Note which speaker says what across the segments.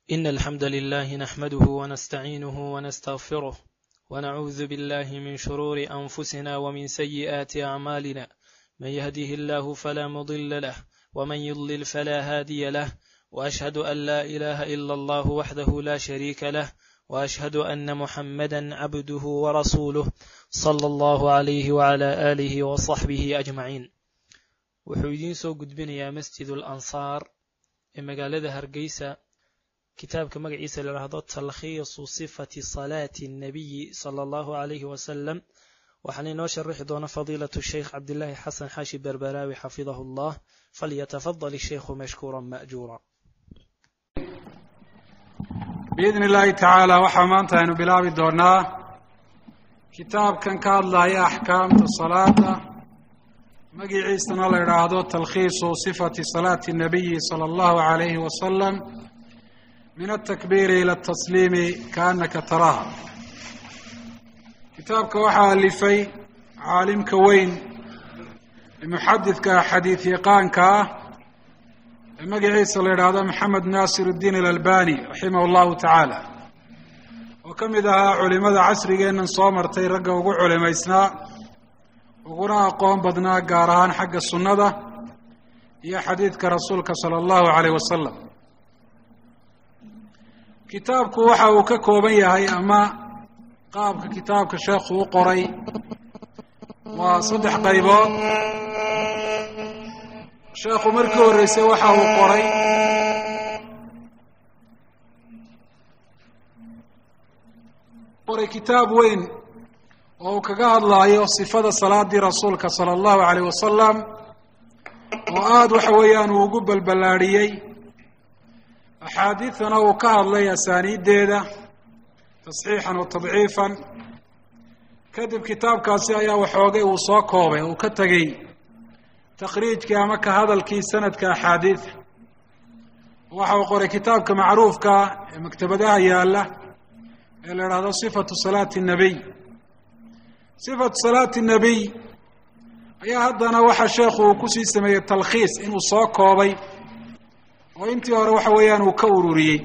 Speaker 1: إن الحمد لله نحمده ونستعينه ونستغفره ونعوذ بالله من شرور أنفسنا ومن سيئات أعمالنا. من يهده الله فلا مضل له ومن يضلل فلا هادي له، وأشهد أن لا إله إلا الله وحده لا شريك له، وأشهد أن محمدا عبده ورسوله صلى الله عليه وعلى آله وصحبه أجمعين. wuxuu idiin soo gudbinayaa masjidul ansaar ee magaalada Hargeysa kitaabka magaciisa la yiraahdo talkhiisu sifati salaati nabiy sallallahu alayhi wa sallam. waxaan inoo sharixi doona fadiilatu sheekh Abdullah Hassan Hashi Berberawi xafidahullah. falyatafaddal sheekhu mashkuuran ma'juura.
Speaker 2: باذن الله تعالى waxaa maanta aynu bilaabi doonaa kitaabkan ka hadlaya ahkaamta salaada magaciisana la yiraahdo talkhiisu sifati salaati nabiy sallallahu alayhi wa sallam min at-takbir ila at-taslim kaanaka taraha. kitaabka waxaa alifay caalimka weyn muhaddithka xadiith yaqaanka magaciisa la yiraahdo Maxamed Naasiruddin al-Albani rahimahullahu ta'ala, oo kamid ahaa culimada casrigeena soo martay ragga ugu culimaysnaa uguna aqoon badnaa gaar ahaan xagga sunnada iyo xadiidka rasuulka sallallahu alayhi wasallam. kitaabku waxa uu ka kooban yahay ama qaabka kitaabka sheekhu u qoray waa 3 qaybood. sheekhu markii horeysay waxa uu qoray kitaab weyn oo kaga hadlayo sifada salaadii rasuulka sallallahu alayhi wasallam, oo aad waxa weeyaan uu ugu balbalaariyay axaadiithana uu ka hadlay asaaniideeda tasxiixan wa tadciifan. kadib kitaabkaasi ayaa waxoogay uu soo koobay uu ka tagay تخريجك أما كهذا الكي سند كأحاديث. وحاو قرأ كتابك معروف كمكتبة يا الله إلى هذا صفة صلاة النبي. صفة صلاة النبي يا هدنا وحا شيخ وكسي سمي التلخيص إنه صاقوبي وإنت أروح ويان وكوروري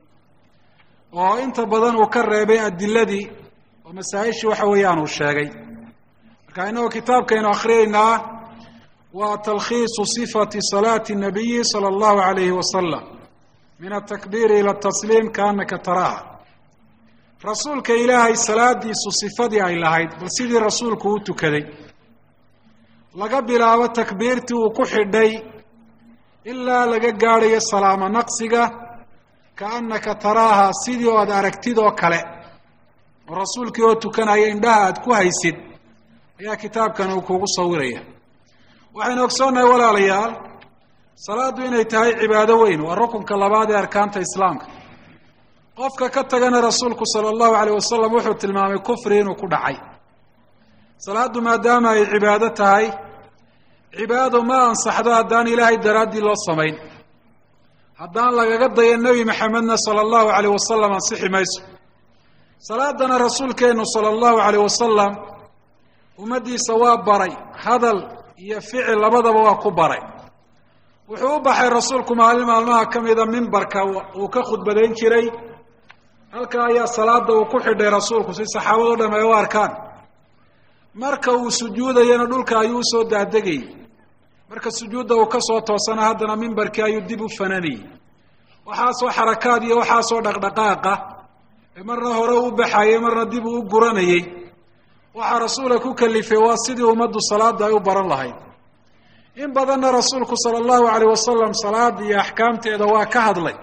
Speaker 2: وإنت بدن وكربي الدلدي ومسايش وحا ويان والشاقي. كأنه كتابك إنه أخرينا وتلخيص صفة صلاة النبي صلى الله عليه وسلم من التكبير إلى التسليم كأنك تراها. رسولك إلهي الصلاة دي صفة إلهي بسيدي رسولك وتكذي لقبل على تكبيرته وكحدي إلا لقاري السلام نقصك كأنك تراها سيدي وداركتدو كلا. ورسولك وتكن عندها كويسد يا كتاب كانوا كوكو صوريه. waxaan ogsoonay walaalayaal salaadu inay tahay cibaado weyn waa rukunka labaad ee arkaanta islaamka. qofka ka tagana rasuulku sallallahu alayhi wasallam wuxuu tilmaamay kufri inuu ku dhacay. salaadu maadaama ay cibaado tahay, cibaado ma ansaxdo haddaan ilaahay daraadii loo samayn. haddaan lagaga dayo nabi maxamedna sallallahu alayhi wasallam ansixi mayso. salaadana rasuulkeenu sallallahu alayhi wasallam ummadiisa waa baray hadal iyo ficil labadaba waa ku baray. wuxuu u baxay rasuulku maalmaha kamida minbarka uu ka khudbadeyn jiray. halka ayaa salaada uu ku xidhay rasuulku si saxaabadu dhamay u arkaan. marka uu sujuudayana dhulka ayuu soo daadegay. marka sujuudda uu ka soo toosana haddana minbarkii ayuu dib u fananay. waxaa soo xarakaad iyo waxaa soo dhaqdhaqaaqa marna hore u baxayay marna dib u guranayay. waxaa rasuulka ku kalifay waa sidii ummaddu salaada ay u baran lahayd. in badanna rasuulku sallallahu alayhi wasallam salaada iyo ahkaamteeda waa ka hadlay.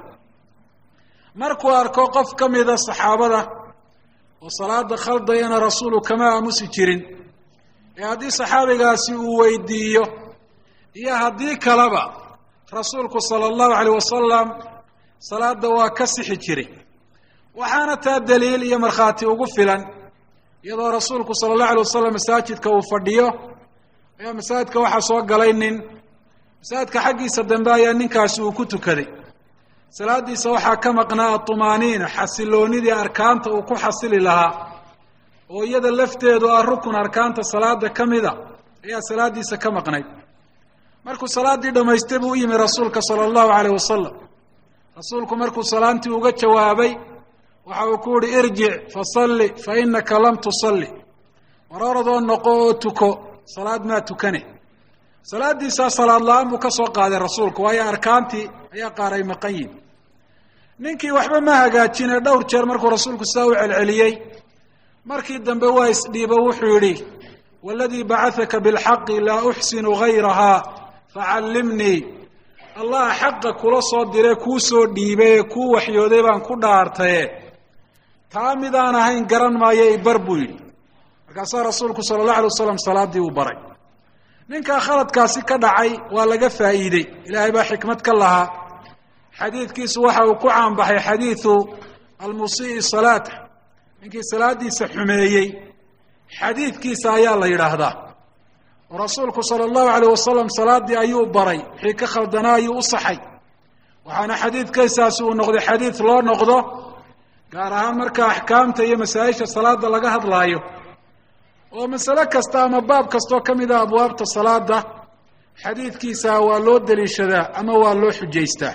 Speaker 2: markuu arko qof kamida saxaabada oo salaada khaldayna rasuulku kama aamusi jirin, ee haddii saxaabigaasi uu weydiiyo iyo haddii kaleba rasuulku sallallahu alayhi wasallam salaada waa ka sixi jiray. waxaana taa daliil iyo markhaati ugu filan iyadoo rasuulku sallallahu alayhi wasallam masaajidka uu fadhiyo ayaa masaajidka waxa soo galay nin. masaajidka xaggiisa dambe ayaa ninkaasi uu ku tukaday. salaadiisa waxaa ka maqnaa tumaaniina xasiloonidii arkaanta uu ku xasili lahaa, oo iyada lafteedu ah rukun arkaanta salaada kamida ayaa salaadiisa ka maqnayd. markuu salaadii dhamaystay buu u yimi rasuulka sallallahu alayhi wasallam rasuulku markuu salaantii uga jawaabay waxa uu ku yihi irjic fasalli fa inaka lam tusalli war oradoo noqo oo tuko salaad maa tukane salaaddiisaa salaad la-aan buu ka soo qaaday rasuulku waayo arkaantii ayaa qaar ay maqan yihin ninkii waxba ma hagaajine dhowr jeer markuu rasuulku sidaa u celceliyey markii dambe waa isdhiibo wuxuu yidhi waladii bacahaka bilxaqi laa uxsinu gayrahaa facallimnii allah xaqa kula soo dire kuu soo dhiibay ee kuu waxyooday baan ku dhaartaye taa midaan ahayn garan maayo ibar buu yidhi markaasaa rasuulku sala allahu alay wasalam salaaddii uu baray ninkaa khaladkaasi ka dhacay waa laga faa'iidey ilaahay baa xikmad ka lahaa xadiidkiisu waxa uu ku caanbaxay xadiidu almusii'i salaata ninkii salaaddiisa xumeeyey xadiidkiisa ayaa la yidhaahdaa oo rasuulku sala allahu alayh wasalam salaaddii ayuu baray wixii ka khaldanaa ayuu u saxay waxaana xadiidkaysaasi uu noqday xadiid loo noqdo gaar ahaan marka axkaamta iyo masaa-isha salaada laga hadlaayo oo masale kasta ama baab kastoo ka mid a abwaabta salaada xadiidkiisa waa loo daliishadaa ama waa loo xujaystaa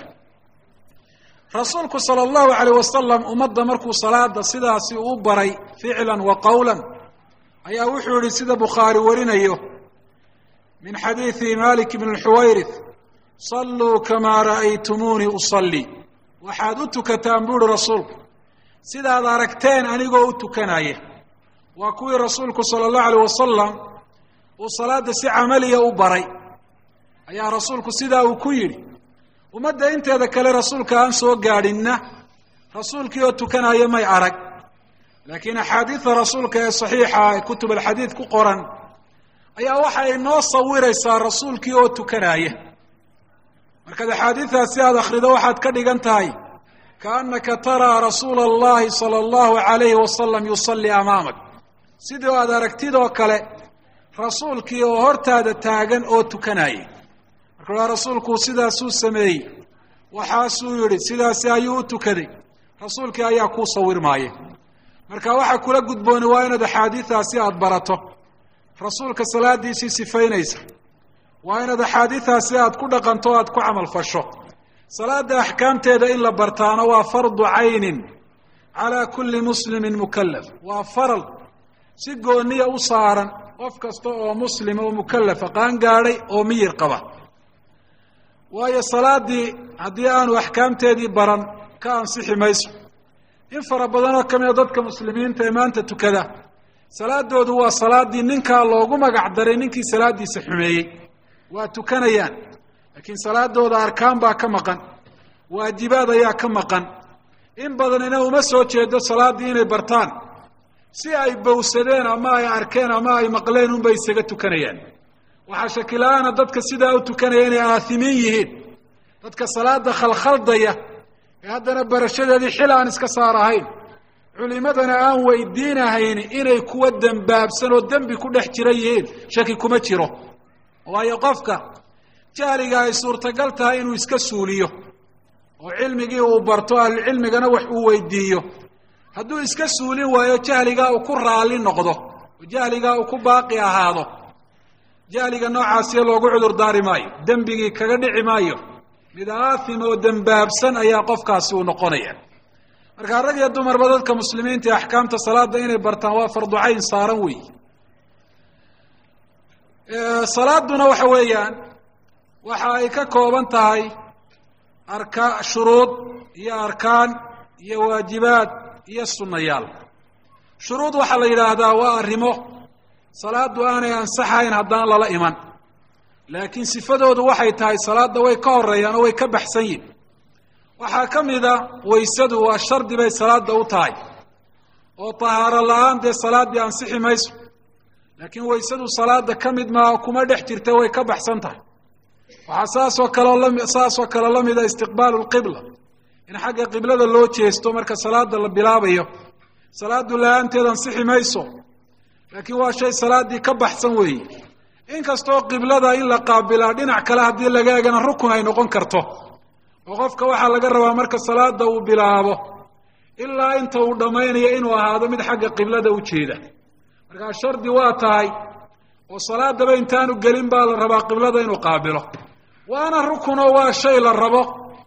Speaker 2: rasuulku sala allahu alayh wasalam ummadda markuu salaada sidaasi uu baray ficlan wa qowlan ayaa wuxuu yihi sida bukhaari warinayo min xadiidi malik bn xuwayrith salluu kamaa ra'aytumuunii usallii waxaad u tukataan buu ihi rasuulku sidaad aragteen anigoo u tukanaya waa kuwii rasuulku sala allahu alayh wasalam uu salaada si camaliya u baray ayaa rasuulku sidaa uu ku yidhi ummadda inteeda kale rasuulka aan soo gaadhinna rasuulkii oo tukanaya may arag laakiin axaadiida rasuulka ee saxiixa ee kutub alxadiid ku qoran ayaa waxa ay noo sawiraysaa rasuulkii oo tukanaya markaad axaadiidaasi aada akhrido waxaad ka dhigan tahay kaannaka taraa rasuula allahi sala allahu alayhi wasalam yusalli amaamak sidii aad aragtid oo kale rasuulkii oo hortaada taagan oo tukanaya marka rasuulku sidaasuu sameeyey waxaasuu yidhi sidaasi ayuu u tukaday rasuulkii ayaa kuu sawirmaaya marka waxa kula gudbooni waa inaad axaadiidaasi aada barato rasuulka salaadiisii sifaynaysa waa inaad axaadiidaasi aada ku dhaqanto o aada ku camal fasho salaada axkaamteeda in la bartaano waa fardu caynin calaa kulli muslimin mukallaf waa faral si gooniya u saaran qof kasta oo muslima oo mukallafa qaan gaadhay oo miyir qaba waayo salaaddii haddii aanu axkaamteedii baran ka ansixi mayso in fara badan oo ka mida dadka muslimiinta ee maanta tukada salaadoodu waa salaaddii ninkaa loogu magac daray ninkii salaaddiisa xumeeyey waa tukanayaan laakiin salaadooda arkaan baa ka maqan waajibaad ayaa ka maqan in badanina uma soo jeedo salaaddii inay bartaan si ay bowsadeen ama ay arkeen ama ay maqleen unbay isaga tukanayaan waxaa shakila-aana dadka sidaa u tukanaya inay aahimiin yihiin dadka salaada khalkhaldaya ee haddana barashadeedii xil aan iska saar ahayn culimadana aan weydiinahayn inay kuwa dembaabsan oo dembi ku dhex jira yihiin shaki kuma jiro waayo qofka jahliga ay suurtagal tahay inuu iska suuliyo oo cilmigii uu barto ahlucilmigana wax uu weydiiyo hadduu iska suulin waayo jahligaa uu ku raalli noqdo oo jahligaa uu ku baaqi ahaado jahliga noocaasiya loogu cudur daari maayo dembigii kaga dhici maayo mid aathim oo dembaabsan ayaa qofkaasi uu noqonaya markaa rag iyo dumarba dadka muslimiinta ee axkaamta salaada inay bartaan waa fardu cayn saaran weey salaaduna waxa weeyaan waxa ay ka kooban tahay shuruud iyo arkaan iyo waajibaad iyo sunnayaal shuruud waxaa la yidhaahdaa waa arrimo salaadu aanay ansaxayn haddaan lala iman laakiin sifadoodu waxay tahay salaada way ka horeeyaan oo way ka baxsan yihin waxaa ka mida waysadu waa shardi bay salaada u tahay oo tahaaro la-aan dee salaaddii ansixi mayso laakiin waysadu salaada ka mid maaha kuma dhex jirta way ka baxsan tahay waxaa saasoo kale la mida istiqbaalu lqibla in xagga qiblada loo jeesto marka salaada la bilaabayo salaadu la-aanteed ansixi mayso laakiin waa shay salaaddii ka baxsan weeye inkastoo qiblada in la qaabilaa dhinac kale haddii laga eegana rukun ay noqon karto oo qofka waxaa laga rabaa marka salaada uu bilaabo ilaa inta uu dhammaynayo inuu ahaado mid xagga qiblada u jeeda markaa shardi waa tahay oo salaadaba intaanu gelin baa la rabaa qiblada inuu qaabilo waana rukunoo waa shay la rabo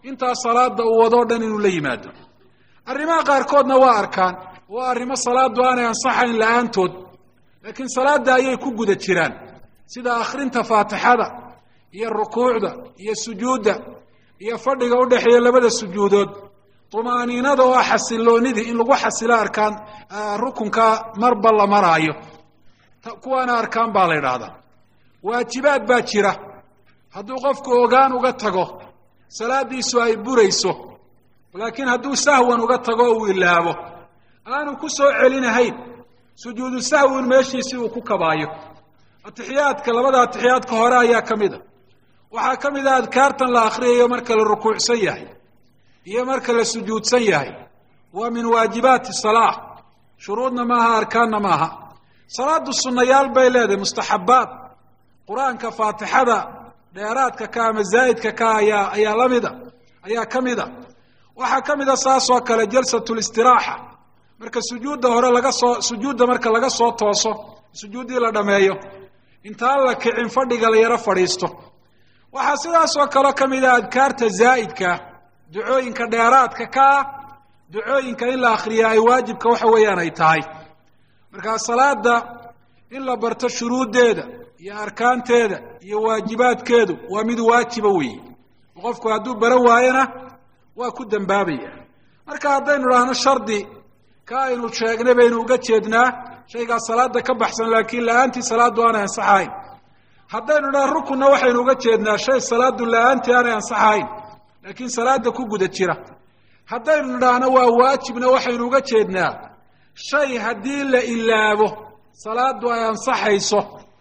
Speaker 2: intaa salaada uu wadoo dhan inuu la yimaado. arrimaha qaarkoodna waa arkaan, waa arrimo salaadu aanay ansaxayn la-aantood, laakiin salaada ayay ku guda jiraan, sida akhrinta faatixada iyo rukuucda iyo sujuudda iyo fadhiga udhexeeya labada sujuudood, tumaaniinada oo xasiloonidii in lagu xasilo arkaan rukunka marba la maraayo, kuwaana arkaan baa la yidhaahdaa. waajibaad baa jira, hadduu qofku ogaan uga tago salaadiisu ay burayso, laakiin hadduu sahwan uga tago uu ilaabo aanu ku soo celinahayn, sujuudu sahwin meeshiisii uu ku kabaayo. atixiyaadka, labada atixiyaadka hore ayaa ka mid a. waxaa ka mid a adkaartan la akhriyayo marka la rukuucsan yahay iyo marka la sujuudsan yahay. waa min waajibaati salaa, shuruudna maaha, arkaanna maaha. salaadu sunnayaal bay leedahay, mustaxabbaad. qur-aanka faatixada dheeraadka ka ama zaa'idka ka ayaa lamida, ayaa ka mid a. waxaa ka mid a saas oo kale jalsatu listiraaxa, marka sujuudda hore sujuudda marka laga soo tooso, sujuuddii la dhameeyo, intaan la kicin fadhiga la yaro fadhiisto. waxaa sidaas oo kale ka mid a adkaarta zaa'idka, ducooyinka dheeraadka ka ah, ducooyinka in la akhriya ay waajibka waxa weeyaan ay tahay. markaa salaada in la barto shuruuddeeda iyo arkaanteeda iyo waajibaadkeedu waa mid waajiba weeye. qofku hadduu baran waayona waa ku dambaabaya. marka haddaynu idhaahno shardi ka aynu sheegnay baynu uga jeednaa shaygaa salaada ka baxsan, laakiin la-aantii salaadu aanay ansaxahayn. haddaynu idhahno rukunna waxaynu uga jeednaa shay salaadu la-aantii aanay ansaxahayn, laakiin salaada ku guda jira. haddaynu idhaahno waa waajibna waxaynu uga jeednaa shay haddii la ilaabo salaadu ay ansaxayso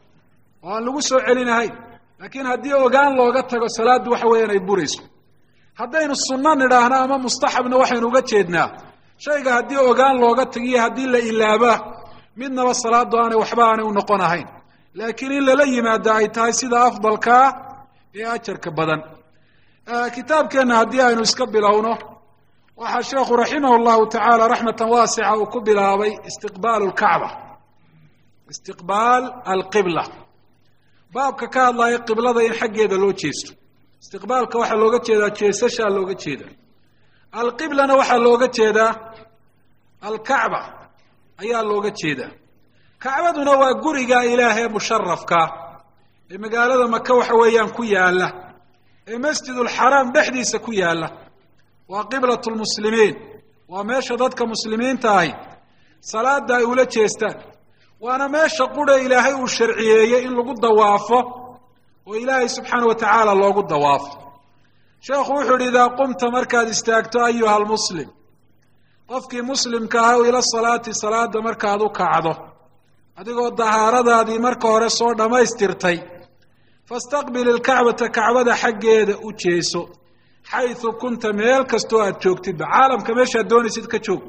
Speaker 2: oo aan lagu soo celinahayn, laakiin haddii ogaan looga tago salaaddu waxa weeyaan ay burayso. haddaynu sunno nidhaahno ama mustaxabna waxaynu uga jeednaa shayga haddii ogaan looga tagiyo haddii la ilaaba midnaba salaadu aanay waxba aanay u noqon ahayn, laakiin in lala yimaado ay tahay sida afdalkaa ee ajarka badan. kitaabkeenna haddii aynu iska bilowno, waxaa sheekhu raximah llahu tacaala raxmatan waasica uu ku bilaabay istiqbaalu lkacba, istiqbaal alqibla, baabka ka hadlaya qiblada in xaggeeda loo jeesto. istiqbaalka waxaa looga jeedaa jeesashaa looga jeedaa, alqiblana waxaa looga jeedaa alkacba ayaa looga jeedaa. kacbaduna waa guriga ilaahee musharafka ee magaalada maka waxa weeyaan ku yaala, ee masjidulxaraam dhexdiisa ku yaala. waa qiblatu lmuslimiin, waa meesha dadka muslimiinta ahi salaada ay ula jeestaan. waana meesha qura ilaahay uu sharciyeeyey in lagu dawaafo oo ilaahay subxaana wa tacaala loogu dawaafo. sheekhu wuxuu uhi idaa qumta markaad istaagto ayuha almuslim, qofkii muslimka ah ila salaati, salaada markaad u kacdo adigoo dahaaradaadii marka hore soo dhammaystirtay, fastaqbil ilkacbata, kacbada xaggeeda u jeeso, xaysu kunta, meel kastoo aad joogtidba, caalamka meeshaad doonaysid ka joog,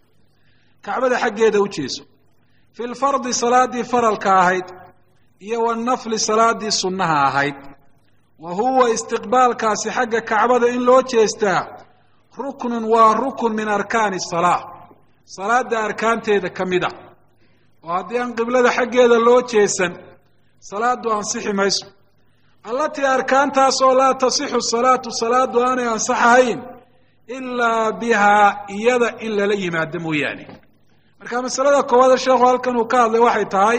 Speaker 2: kacbada xaggeeda u jeeso. fi lfardi, salaadii faralka ahayd, iyo wanafli, salaadii sunnaha ahayd. wa huwa istiqbaalkaasi xagga kacbada in loo jeestaa ruknun, waa rukun min arkaani salaa, salaada arkaanteeda ka mid a. oo haddii aan qiblada xaggeeda loo jeesan salaadu ansixi mayso. allatii arkaantaas oo laa tasixu salaatu, salaadu aanay ansaxahayn ilaa bihaa, iyada in lala yimaado mooyaane. marka masalada koowaad sheekhu halkan uu ka hadlay waxay tahay,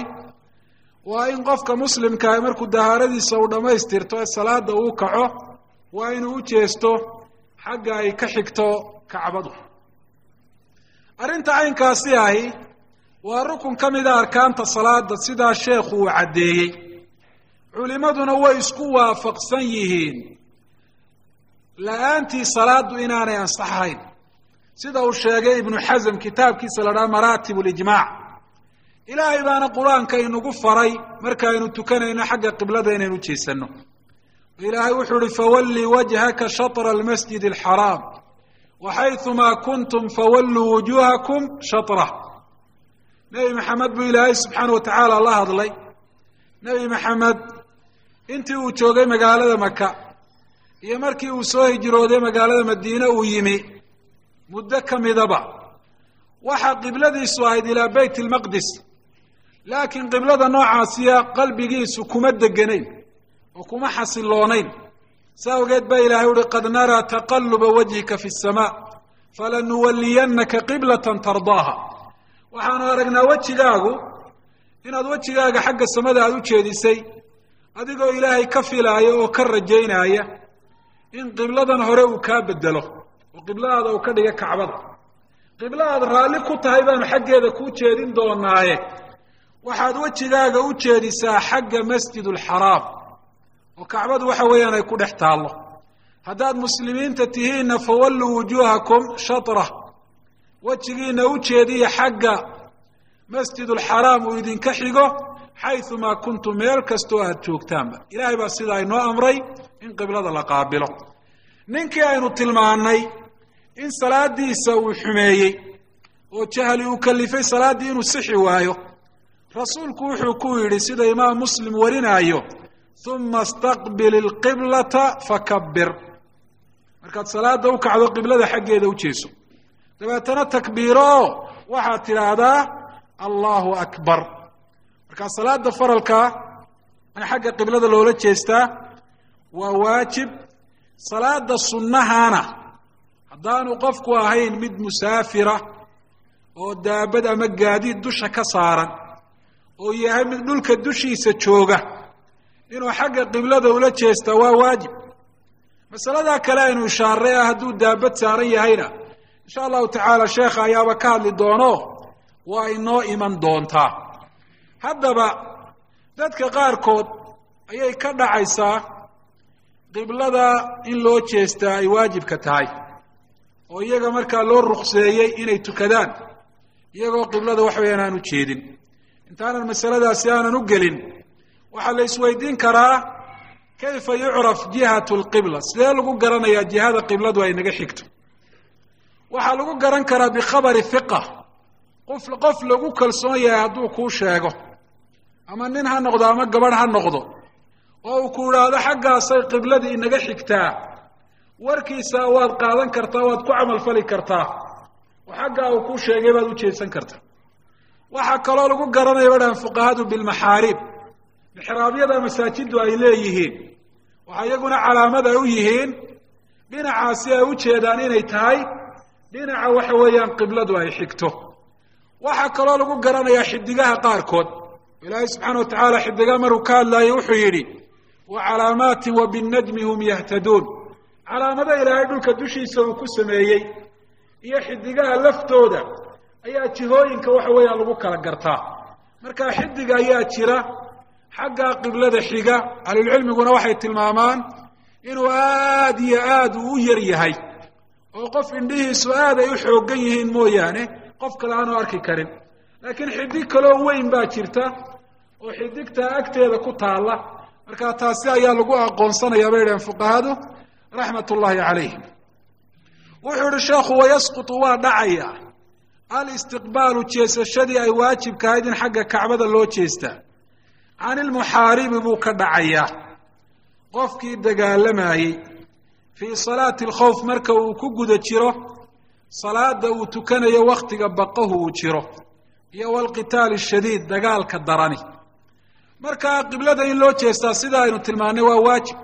Speaker 2: waa in qofka muslimkaa markuu dahaaradiisa uu dhammaystirto ee salaada uu kaco, waa inuu u jeesto xagga ay ka xigto kacbadu. arrinta caynkaasi ahi waa rukun ka mida arkaanta salaada, sidaa sheekhu uu caddeeyey. culimaduna way isku waafaqsan yihiin la-aantii salaadu inaanay ansaxahayn, sida uu sheegay ibnu xasm kitaabkiisa la dhaha maraatib lijmaac. ilaahay baana qur-aanka inagu faray markaaynu tukanayno xagga qiblada inaynu jeesanno. ilaahay wuxuu uhi fawallii wajhaka shatra almasjid alxaraam waxayumaa kuntum fawalluu wujuuhakum shatrah. nebi maxamed buu ilaahay subxaana wa tacaala la hadlay. nebi maxamed intii uu joogay magaalada maka iyo markii uu soo hijrooday magaalada madiine uu yimi, muddo ka midaba waxaa qibladiisu ahayd ilaa bayt almaqdis, laakiin qiblada noocaasiya qalbigiisu kuma deganayn oo kuma xasiloonayn. ساوجد بيلا يقول قد نرى تقلب وجهك في السماء فلنولينك قبلة ترضاها وحنا رجنا وجهاغو إن وجهاغ حق السماء هذا وجهديسي أديكو إلهي كفيلايو وكرجينايا إن قبلة هرو كابدله وقبلة هذا وكذا كعبة قبلة هذا رالي كنت هيبان حق هذا كوجهدين دونايه waxaad wajigaaga u jeedisaa xagga masjidul xaraam oo kacbadu waxa weeyaan ay ku dhex taalo haddaad muslimiinta tihiinna fawallu wujuuhakum shatra wajigiina u jeediya xagga masjidul xaraam uu idinka xigo xaythuma kuntum meel kastoo aad joogtaanba ilaahay baa sidaa inoo amray in qiblada la qaabilo ninkii aynu tilmaannay in salaadiisa uu xumeeyey oo jahli uu kalifay salaaddii inuu sixi waayo rasuulku wuxuu ku yidhi sida imaam muslim warinaayo uma istaqbil ilqiblata fakabbir markaad salaada u kacdo qiblada xaggeeda u jeeso dabeetana takbiiro waxaad tidhaahdaa allahu akbar markaa salaada faralkaa in xagga qiblada loola jeestaa waa waajib salaada sunnahana haddaanu qofku ahayn mid musaafira oo daabad ama gaadiid dusha ka saaran oo yahay mid dhulka dushiisa jooga inuu xagga qiblada ula jeesta waa waajib masalada kale aynu ishaaray hadduu daabad saaran yahayna insha allahu tacaala sheekha ayaaba ka hadli doono waa inoo iman doontaa haddaba dadka qaarkood ayay ka dhacaysaa qiblada in loo jeestaa ay waajibka tahay oo iyaga markaa loo ruqseeyey inay tukadaan iyagoo qiblada wax weeyaan aan u jeedin intaanan masaladaasi aanan u gelin waxaa la isweydiin karaa kayfa yucraf jihatu lqibla sidee lagu garanayaa jihada qibladu ay naga xigto waxaa lagu garan karaa bikhabari hiqa qof lagu kalsoon yahay hadduu kuu sheego ama nin ha noqdo ama gabadh ha noqdo oo uu ku idhaahdo xaggaasay qibladii inaga xigtaa warkiisa waad qaadan kartaa waad ku camalfali kartaa oo xaggaa uu kuu sheegay baad u jeedsan kartaa waxaa kaloo lagu garanaya badhaan fuqahadu bilmaxaarib mixraabyada masaajiddu ay leeyihiin waxaa iyaguna calaamad ay u yihiin dhinacaasi ay u jeedaan inay tahay dhinaca waxa weeyaan qibladu ay xigto waxaa kaloo lagu garanayaa xidigaha qaarkood ilaahay subxaana wa tacaala xidigaha maruu ka hadlaayay wuxuu yidhi wa calaamaatin wa binnajmi hum yahtaduun calaamada ilaahay dhulka dushiisa uu ku sameeyey iyo xidigaha laftooda ayaa jihooyinka waxa weeyaan lagu kala gartaa markaa xidiga ayaa jira xagga qiblada xiga ahlulcilmiguna waxay tilmaamaan inuu aad iyo aad uu u yar yahay oo qof indhihiisu aad ay u xooggan yihiin mooyaane qof kale aanu arki karin laakiin xidig kaloo weyn baa jirta oo xidigtaa agteeda ku taalla markaa taasi ayaa lagu aqoonsanayaa bay idhahen fuqahadu raxmat ullaahi calayhim wuxuu ihi sheekhu wayasqutu waa dhacaya alistiqbaalu jeesashadii ay waajibka ahayd in xagga kacbada loo jeestaa can ilmuxaaribi buu ka dhacayaa qofkii dagaalamayey fii salaati alkhawf marka uu ku guda jiro salaada uu tukanayo wakhtiga baqahu uu jiro iyo walqitaali shadiid dagaalka darani markaa qiblada in loo jeestaa sida aynu tilmaannay waa waajib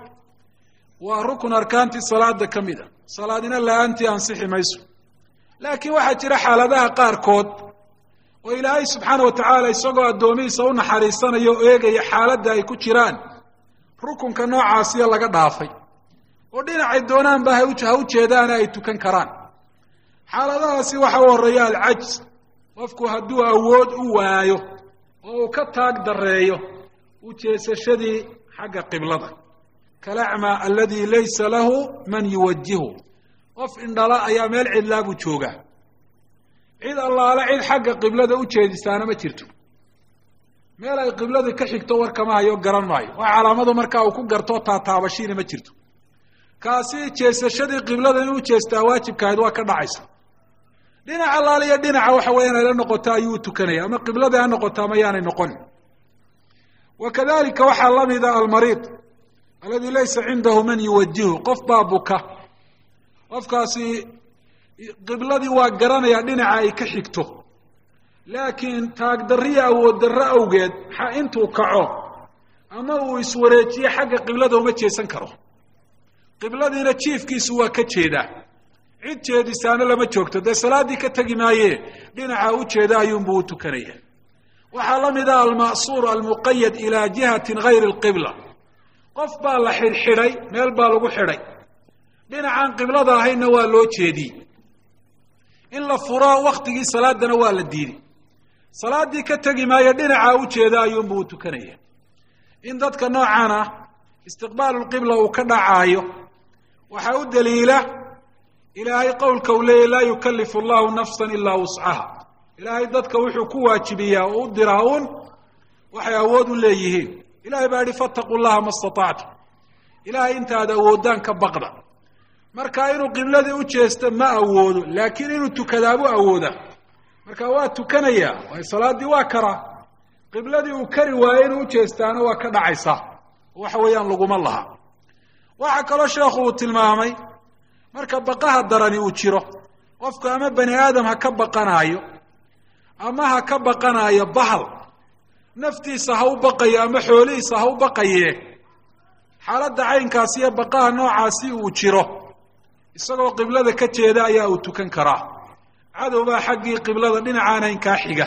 Speaker 2: waa rukun arkaantii salaada ka mid a salaadina la-aantii ansixi mayso laakiin waxaa jira xaaladaha qaarkood oo ilaahay subxaana wa tacaala isagoo addoomihiisa u naxariisanayo o eegaya xaaladda ay ku jiraan rukunka noocaasiya laga dhaafay oo dhinacay doonaanba ha u jeedaana ay tukan karaan xaaladahaasi waxa u horreeya alcajz qofku hadduu awood u waayo oo uu ka taag dareeyo u jeesashadii xagga qiblada kalacmaa aladii laysa lahu man yuwajihu qof indhala ayaa meel cidlaa buu joogaa cid allaale cid xagga qiblada u jeedisaana ma jirto meel ay qiblada ka xigto war kama hayo garan maayo wax calaamadu markaa uu ku garto taataabashiina ma jirto kaasi jeesashadii qiblada inuu jeestaa waajibkahayd waa ka dhacaysa dhinac allaale iyo dhinaca waxa weeyaan ay la noqota ayuu tukanaya ama qiblada ha noqota ama yaanay noqonin wakadalika waxaa la mida almariid alladii laysa cindahu man yuwajihu qof baa buka qofkaasi qibladii waa garanayaa dhinaca ay ka xigto laakiin taagdarriya awood darro awgeed intuu kaco ama uu iswareejiyo xagga qiblada uma jeesan karo qibladiina jiifkiisu waa ka jeedaa cid jeedisaana lama joogto dee salaaddii ka tegi maaye dhinaca u jeeda ayuunbuu u tukanaya waxaa la mid ah alma'suur almuqayad ilaa jihatin gayri alqibla qof baa la xidhxidhay meel baa lagu xidhay dhinacaan qiblada ahaynna waa loo jeediyey in la furo waktigii salaadana waa la diiday salaaddii ka tegi maayo dhinacaa u jeeda ayuunbuu u tukanaya in dadka noocan ah istiqbaalulqibla uu ka dhacaayo waxaa u daliila ilaahay qowlka uu leeyahy laa yukallifu allahu nafsan ilaa wuscaha ilaahay dadka wuxuu ku waajibiyaa oo u diraa uun waxay awood u leeyihiin ilahay baa yihi fattaquu llaha ma statactum ilaahay intaad awoodaan ka baqda marka inuu qibladii u jeesto ma awoodo laakiin inuu tukadaabuu awoodaa marka waa tukanayaa waayo salaaddii waa karaa qibladii uu kari waayo inuu ujeestaana waa ka dhacaysaa waxa weeyaan laguma laha waxaa kaloo sheekhu uu tilmaamay marka baqaha darani uu jiro qofku ama bani aadam ha ka baqanaayo ama ha ka baqanaayo bahal naftiisa ha u baqayo ama xoolihiisa ha u baqaye xaaladda caynkaasi iyo baqaha noocaasi uu jiro isagoo qiblada ka jeeda ayaa uu tukan karaa cadow baa xaggii qiblada dhinacaana inkaa xiga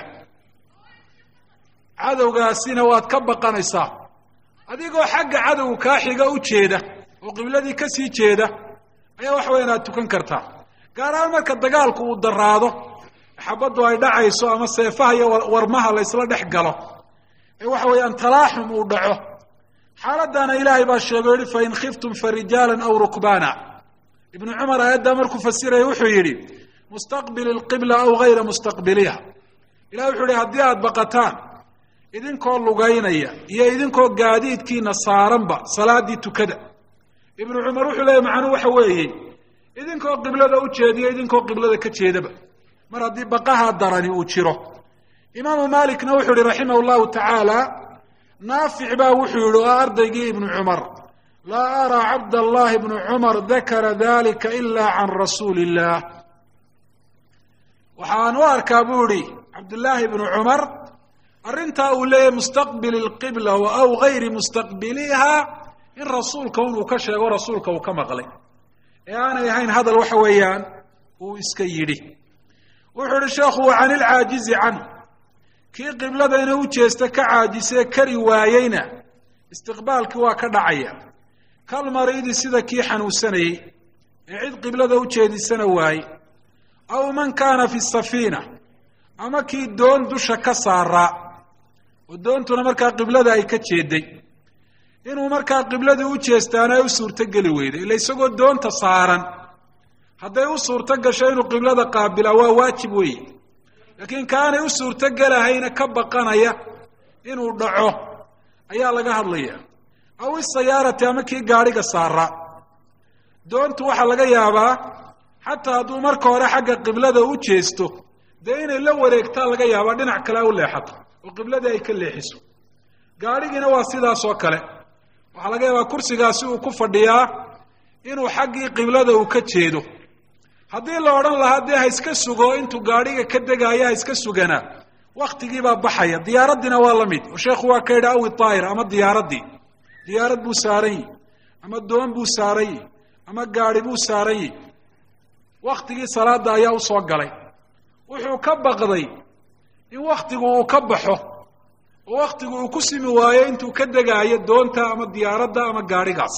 Speaker 2: cadowgaasina waad ka baqanaysaa adigoo xagga cadowga kaa xiga u jeeda oo qibladii ka sii jeeda ayaa waxa weya inaad tukan kartaa gaar ahaan marka dagaalku uu daraado xabaddu ay dhacayso ama seefaha iyo warmaha la ysla dhex galo ee waxa weeyaan talaaxum uu dhaco xaaladdaana ilaahay baa sheegay o yihi fain khiftum farijaalan aw rukbaana ibnu cumar aayaddaa markuu fasiraya wuxuu yidhi mustaqbili alqibla aw gayra mustaqbiliha ilahay wuxuu yihi haddii aada baqataan idinkoo lugaynaya iyo idinkoo gaadiidkiina saaranba salaaddii tukada ibnu cumar wuxuu leeyahy macnuu waxa weeye idinkoo qiblada u jeediyo idinkoo qiblada ka jeedaba mar haddii baqaha darani uu jiro imaamu maalikna wuxuu yihi raximah llahu tacaala naafic baa wuxuu yihi oo ardaygii ibnu cumar laa araa cabdallahi bnu cumar dakara dalika ila can rasuuli illah waxaan u arkaa buu ihi cabdullaahi ibnu cumar arrintaa uu leeyahay mustaqbili lqibla aw gayri mustaqbiliha in rasuulka unuu ka sheego rasuulka uu ka maqlay ee aanay ahayn hadal waxa weeyaan uu iska yidhi wuxuu ihi sheekhu wa can ilcaajizi canhu kii qiblada inuu u jeesta ka caajisee kari waayeyna istiqbaalkii waa ka dhacaya kal mariidi sida kii xanuunsanayey ee cid qiblada u jeedisana waaye aw man kaana fi safiina ama kii doon dusha ka saaraa oo doontuna markaa qiblada ay ka jeeday inuu markaa qibladii u jeestaana ay u suurtogeli weyday ila isagoo doonta saaran hadday u suurto gasho inuu qiblada qaabilaa waa waajib weeye laakiin kaanay u suurtogelahayna ka baqanaya inuu dhaco ayaa laga hadlaya aw isayaarati ama kii gaadhiga saaraa doontu waxaa laga yaabaa xataa hadduu marka hore xagga qiblada u jeesto dee inay la wareegtaa laga yaabaa dhinac kale u leexato oo qibladii ay ka leexiso gaadhigiina waa sidaas oo kale waxaa laga yaabaa kursigaasi uu ku fadhiyaa inuu xaggii qiblada uu ka jeedo haddii la odhan lahaa dee ha iska sugo intuu gaadhiga ka degaayo ha iska suganaa waktigiibaa baxaya diyaaraddiina waa la mid oo sheekhu waa ka yidhi awi daahir ama diyaaraddii diyaarad buu saaran yihi ama doon buu saaran yihi ama gaadhi buu saaran yihi waktigii salaada ayaa usoo galay wuxuu ka baqday in waktigu uu ka baxo oo waktigu uu ku simi waayo intuu ka degaayo doonta ama diyaaradda ama gaadhigaas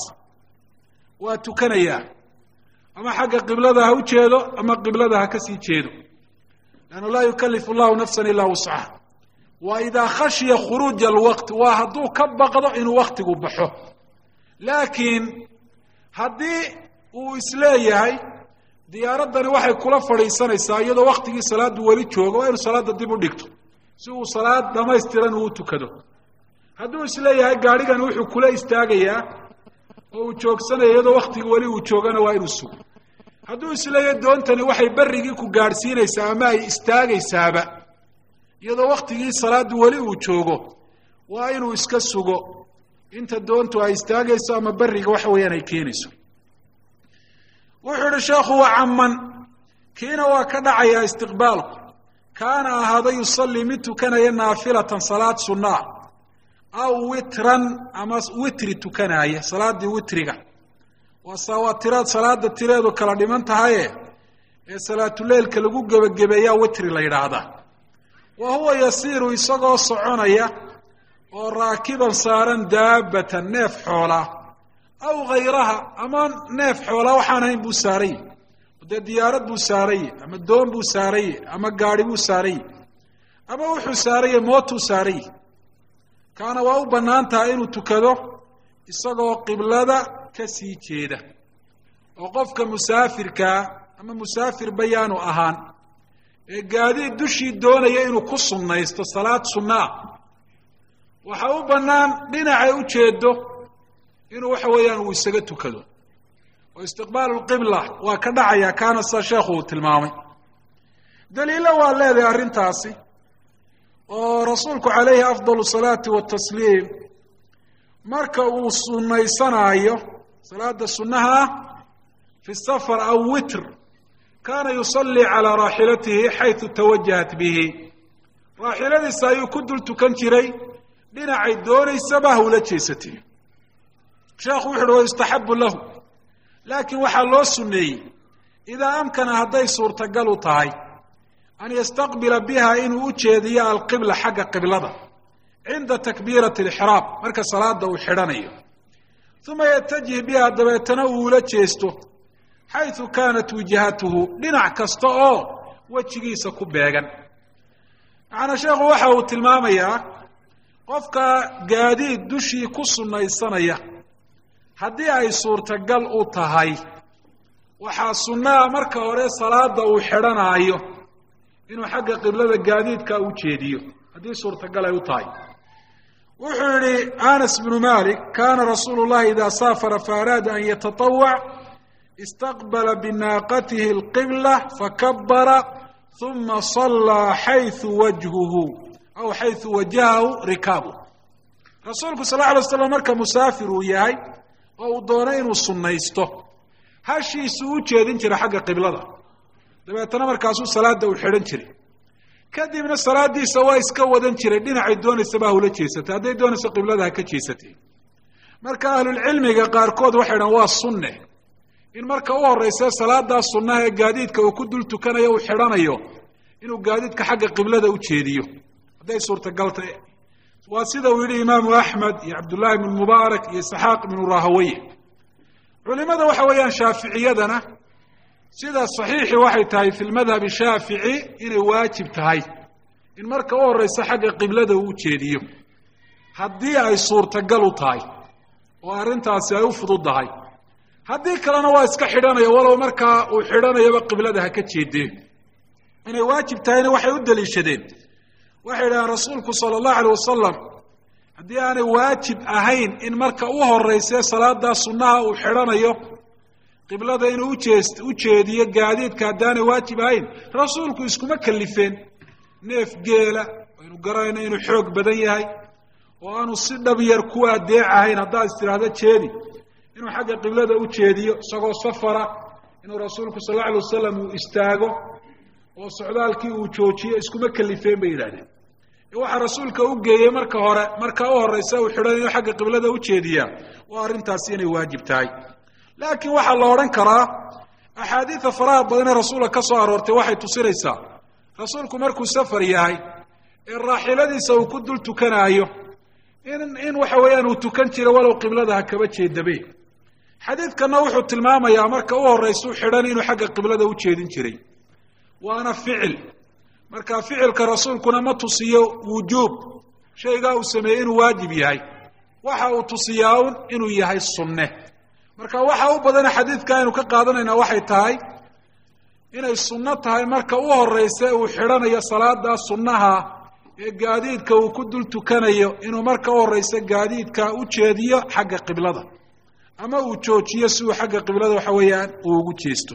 Speaker 2: waa tukanayaa ama xagga qiblada ha u jeedo ama qiblada ha ka sii jeedo lannu laa yukallifu allahu nafsan ilaa wuscaha wa idaa khashiya khuruuja alwaqti waa hadduu ka baqdo inuu waktigu baxo laakiin haddii uu isleeyahay diyaaraddani waxay kula fadhiisanaysaa iyadoo waktigii salaaddu weli joogo waa inuu salaadda dib u dhigto si uu salaad dhamaystiran uu tukado hadduu isleeyahay gaadhigani wuxuu kula istaagayaa oo uu joogsanaya iyadoo waktigii weli uu joogana waa inuu sugo hadduu isleeyahay doontani waxay berrigii ku gaadhsiinaysaa ama ay istaagaysaaba iyadoo waktigii salaaddu weli uu joogo waa inuu iska sugo inta doontu ay istaagayso ama berriga waxa weeyaan ay keenayso wuxuu ihi sheekhu wa caman kiina waa ka dhacayaa istiqbaalku kaana ahaada yusallii mid tukanaya naafilatan salaad sunnaa aw witran ama witri tukanaaya salaaddii witriga waa tiraad salaada tireedu kala dhiman tahaye ee salaatuleylka lagu gebagabeeyaa witri la yidhaahdaa wa huwa yasiiru isagoo soconaya oo raakiban saaran daabatan neef xoolaa aw hayraha ama neef xoolaa waxaan ahayn buu saaranye dee diyaarad buu saaranye ama doon buu saaranye ama gaari buu saaranye ama wuxuu saaranye mootuu saaranye kaana waa u bannaan tahay inuu tukado isagoo qiblada ka sii jeeda oo qofka musaafirkaa ama musaafir bayaanu ahaan ee gaadiid dushii doonaya inuu ku sunnaysto salaad sunna ah waxa u bannaan dhinacay u jeedo inuu waxa weeyaan uu isaga tukado oo istiqbaalu lqibla waa ka dhacaya kaana sida sheekhu uu tilmaamay daliilo waa leedahay arrintaasi oo rasuulku calayhi afdal salaati watasliim marka uu sunnaysanaayo salaada sunnaha ah fi safar aw witr kaana yusallii calaa raaxilatihi xaytu tawajahat bihi raaxiladiisa ayuu ku dul tukan jiray dhinacay doonaysaba hawla jeesatay sheekhu wuxu uhi wayustaxabu lahu laakiin waxaa loo sunneeyey idaa amkana hadday suurtagal u tahay an yastaqbila biha inuu u jeediyo alqibla xagga qiblada cinda takbiirati alixraam marka salaada uu xidhanayo uma yatajih biha dabeetana uu ula jeesto xaytu kaanat wijhatuhu dhinac kasta oo wejigiisa ku beegan macnaa sheekhu waxa uu tilmaamayaa qofka gaadiid dushii ku sunnaysanaya haddii ay suurtagal u tahay waxaa sunnaa marka hore salaada uu xidhanaayo inuu xagga qiblada gaadiidka u jeediyo haddii suurtagal ay u tahay wuxuu yihi anas bnu malik kana rasuulu llahi ida saafara faaraada an yataطawac istaqbala binaaqatihi alqibla fakabara uma sallaa xayثu wajhuhu aw xayثu wajahahu rikaabu rasuulku sal lla alay slam marka musaafir uu yahay oo uu doono inuu sunnaysto hashiisuu u jeedin jiray xagga qiblada dabeetana markaasuu salaada uu xidhan jiray kadibna salaadiisa waa iska wadan jiray dhinacay doonaysaba hawla jeesatay hadday doonayso qiblada ha ka jeesatay marka ahlulcilmiga qaarkood waxay dhahan waa sunne in marka u horeysa salaadaa sunnaha ee gaadiidka uu ku dul tukanayo uu xidhanayo inuu gaadiidka xagga qiblada u jeediyo hadday suurtagal tahay waa sida uu yidhi imaamu axmed iyo cabdullaahi ibnu mubaarak iyo isxaaq ibnu rahaweye culimada waxa weeyaan shaaficiyadana sida saxiixi waxay tahay fi lmadhabi shaafici inay waajib tahay in marka u horeysa xagga qiblada uu ujeediyo haddii ay suurtagal u tahay oo arrintaasi ay u fududdahay haddii kalena waa iska xidhanaya walow markaa uu xidhanayaba qiblada ha ka jeedee inay waajib tahayna waxay u daliishadeen waxay yidhahaan rasuulku sala allahu alay wasalam haddii aanay waajib ahayn in marka u horeyse salaadaa sunnaha uu xidhanayo qiblada inuu u jeediyo gaadiidka haddaanay waajib ahayn rasuulku iskuma kalifeen neef geela aynu garanayno inuu xoog badan yahay oo aanu si dhab yar ku adeecahayn haddaad istiraahdo jeedi inuu xagga qiblada u jeediyo isagoo safara inuu rasuulku sal alla alay wasalam uu istaago oo socdaalkii uu joojiyo iskuma kalifeen bay yidhahdeen waxaa rasuulka u geeyey marka u horeysa uu xidhan inuu xagga qiblada u jeediyaa waa arrintaasi inay waajib tahay laakiin waxaa la odhan karaa axaadiida faraha badanee rasuulka ka soo aroortay waxay tusinaysaa rasuulku markuu safar yahay ee raaxiladiisa uu ku dul tukanaayo in waxa weeyaan uu tukan jiro walow qiblada ha kaba jeedabe xadiidkana wuxuu tilmaamayaa marka u horeysa u xidhan inuu xagga qiblada u jeedin jiray waana ficil marka ficilka rasuulkuna ma tusiyo wujuub shaygaa uu sameeyey inuu waajib yahay waxa uu tusiyaa un inuu yahay sunne marka waxa u badana xadiidka aynu ka qaadanaynaa waxay tahay inay sunno tahay marka u horeysa uu xidhanayo salaada sunnaha ee gaadiidka uu ku dul tukanayo inuu marka u horeysa gaadiidka u jeediyo xagga qiblada ama uu joojiyo si uu xagga qiblada waxa weeyaan uu ugu jeesto